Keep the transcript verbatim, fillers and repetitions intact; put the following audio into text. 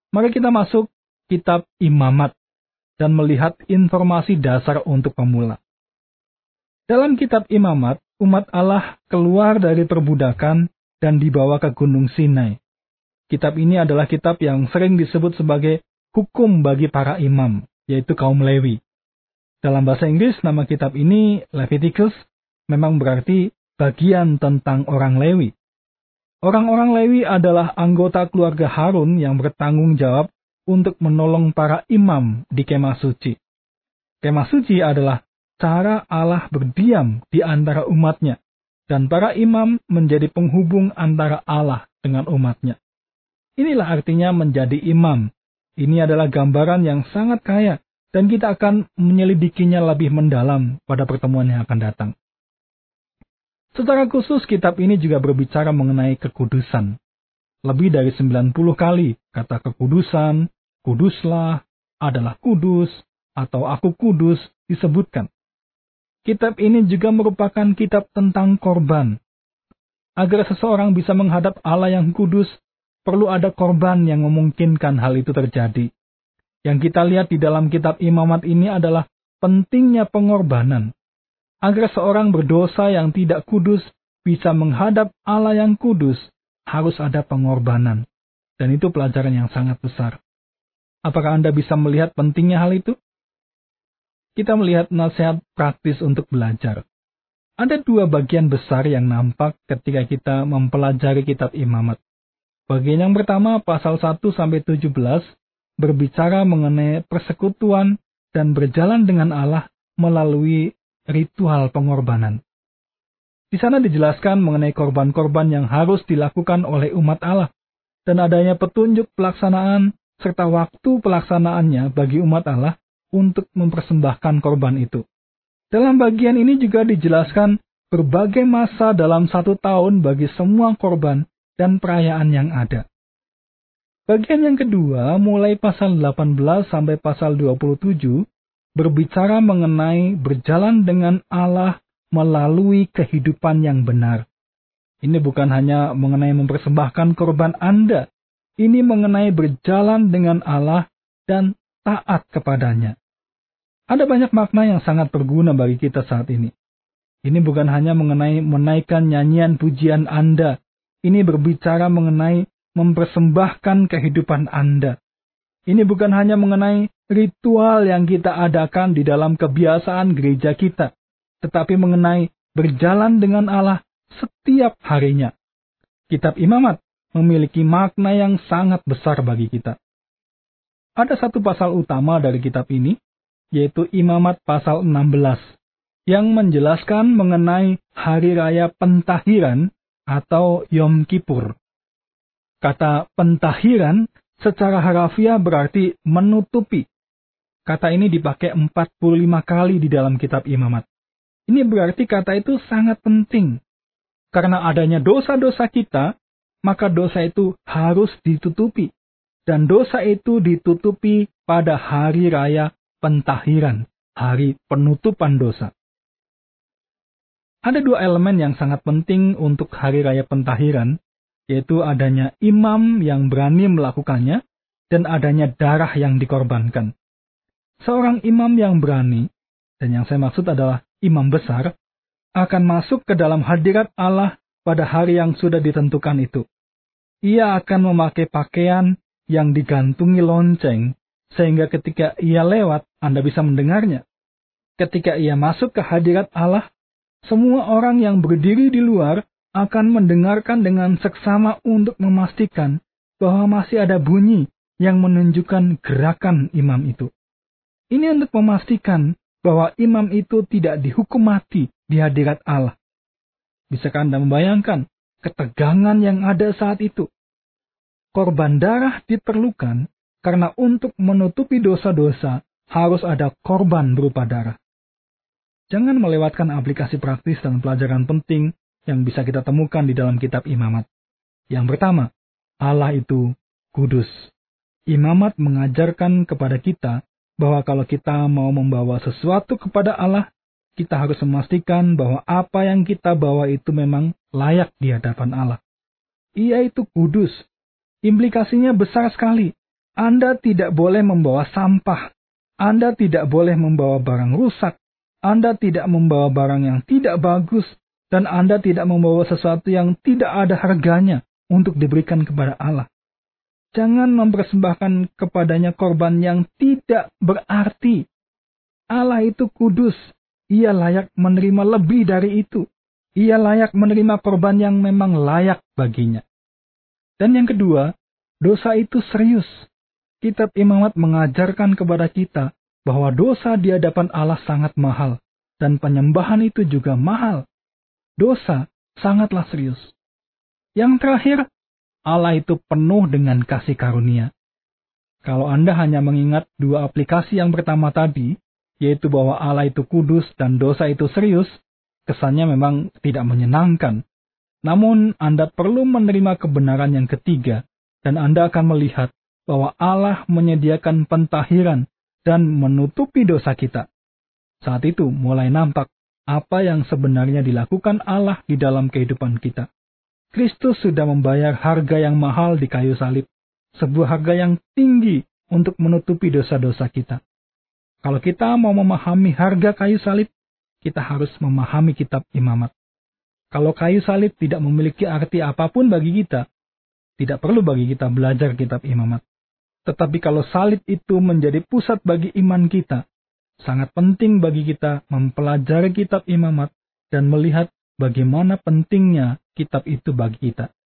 Mari kita masuk kitab Imamat dan melihat informasi dasar untuk pemula. Dalam kitab Imamat, umat Allah keluar dari perbudakan dan dibawa ke Gunung Sinai. Kitab ini adalah kitab yang sering disebut sebagai hukum bagi para imam, yaitu kaum Lewi. Dalam bahasa Inggris, nama kitab ini Leviticus memang berarti bagian tentang orang Lewi. Orang-orang Lewi adalah anggota keluarga Harun yang bertanggung jawab untuk menolong para imam di kemah suci. Kemah suci adalah cara Allah berdiam di antara umatnya, dan para imam menjadi penghubung antara Allah dengan umatnya. Inilah artinya menjadi imam. Ini adalah gambaran yang sangat kaya, dan kita akan menyelidikinya lebih mendalam pada pertemuan yang akan datang. Secara khusus, kitab ini juga berbicara mengenai kekudusan. Lebih dari sembilan puluh kali kata kekudusan, kuduslah, adalah kudus, atau aku kudus disebutkan. Kitab ini juga merupakan kitab tentang korban. Agar seseorang bisa menghadap Allah yang kudus, perlu ada korban yang memungkinkan hal itu terjadi. Yang kita lihat di dalam kitab Imamat ini adalah pentingnya pengorbanan. Agar seorang berdosa yang tidak kudus bisa menghadap Allah yang kudus, harus ada pengorbanan. Dan itu pelajaran yang sangat besar. Apakah Anda bisa melihat pentingnya hal itu? Kita melihat nasihat praktis untuk belajar. Ada dua bagian besar yang nampak ketika kita mempelajari kitab Imamat. Bagian yang pertama, pasal satu sampai tujuh belas, berbicara mengenai persekutuan dan berjalan dengan Allah melalui ritual pengorbanan. Di sana dijelaskan mengenai korban-korban yang harus dilakukan oleh umat Allah, dan adanya petunjuk pelaksanaan serta waktu pelaksanaannya bagi umat Allah untuk mempersembahkan korban itu. Dalam bagian ini juga dijelaskan berbagai masa dalam satu tahun bagi semua korban dan perayaan yang ada. Bagian yang kedua, mulai pasal delapan belas sampai pasal dua puluh tujuh, berbicara mengenai berjalan dengan Allah melalui kehidupan yang benar. Ini bukan hanya mengenai mempersembahkan korban Anda, ini mengenai berjalan dengan Allah dan taat kepadanya. Ada banyak makna yang sangat berguna bagi kita saat ini. Ini bukan hanya mengenai menaikkan nyanyian pujian Anda. Ini berbicara mengenai mempersembahkan kehidupan Anda. Ini bukan hanya mengenai ritual yang kita adakan di dalam kebiasaan gereja kita, tetapi mengenai berjalan dengan Allah setiap harinya. Kitab Imamat memiliki makna yang sangat besar bagi kita. Ada satu pasal utama dari kitab ini, yaitu Imamat pasal enam belas, yang menjelaskan mengenai Hari Raya Pentahiran atau Yom Kippur. Kata pentahiran secara harafiah berarti menutupi. Kata ini dipakai empat puluh lima kali di dalam kitab Imamat. Ini berarti kata itu sangat penting. Karena adanya dosa-dosa kita, maka dosa itu harus ditutupi. Dan dosa itu ditutupi pada Hari Raya Pentahiran, hari penutupan dosa. Ada dua elemen yang sangat penting untuk Hari Raya Pentahiran, yaitu adanya imam yang berani melakukannya dan adanya darah yang dikorbankan. Seorang imam yang berani, dan yang saya maksud adalah imam besar, akan masuk ke dalam hadirat Allah pada hari yang sudah ditentukan itu. Ia akan memakai pakaian yang digantungi lonceng, sehingga ketika ia lewat, Anda bisa mendengarnya. Ketika ia masuk ke hadirat Allah, semua orang yang berdiri di luar akan mendengarkan dengan seksama untuk memastikan bahwa masih ada bunyi yang menunjukkan gerakan imam itu. Ini untuk memastikan bahwa imam itu tidak dihukum mati di hadirat Allah. Bisakah Anda membayangkan ketegangan yang ada saat itu? Korban darah diperlukan karena untuk menutupi dosa-dosa harus ada korban berupa darah. Jangan melewatkan aplikasi praktis dan pelajaran penting yang bisa kita temukan di dalam kitab Imamat. Yang pertama, Allah itu kudus. Imamat mengajarkan kepada kita bahwa kalau kita mau membawa sesuatu kepada Allah, kita harus memastikan bahwa apa yang kita bawa itu memang layak di hadapan Allah. Ia itu kudus. Implikasinya besar sekali. Anda tidak boleh membawa sampah. Anda tidak boleh membawa barang rusak. Anda tidak membawa barang yang tidak bagus. Dan Anda tidak membawa sesuatu yang tidak ada harganya untuk diberikan kepada Allah. Jangan mempersembahkan kepadanya korban yang tidak berarti. Allah itu kudus. Ia layak menerima lebih dari itu. Ia layak menerima korban yang memang layak baginya. Dan yang kedua, dosa itu serius. Kitab Imamat mengajarkan kepada kita bahwa dosa di hadapan Allah sangat mahal. Dan penyembahan itu juga mahal. Dosa sangatlah serius. Yang terakhir, Allah itu penuh dengan kasih karunia. Kalau Anda hanya mengingat dua aplikasi yang pertama tadi, yaitu bahwa Allah itu kudus dan dosa itu serius, kesannya memang tidak menyenangkan. Namun Anda perlu menerima kebenaran yang ketiga, dan Anda akan melihat bahwa Allah menyediakan pentahiran dan menutupi dosa kita. Saat itu mulai nampak apa yang sebenarnya dilakukan Allah di dalam kehidupan kita. Kristus sudah membayar harga yang mahal di kayu salib, sebuah harga yang tinggi untuk menutupi dosa-dosa kita. Kalau kita mau memahami harga kayu salib, kita harus memahami kitab Imamat. Kalau kayu salib tidak memiliki arti apapun bagi kita, tidak perlu bagi kita belajar kitab Imamat. Tetapi kalau salib itu menjadi pusat bagi iman kita, sangat penting bagi kita mempelajari kitab Imamat dan melihat bagaimana pentingnya kitab itu bagi kita.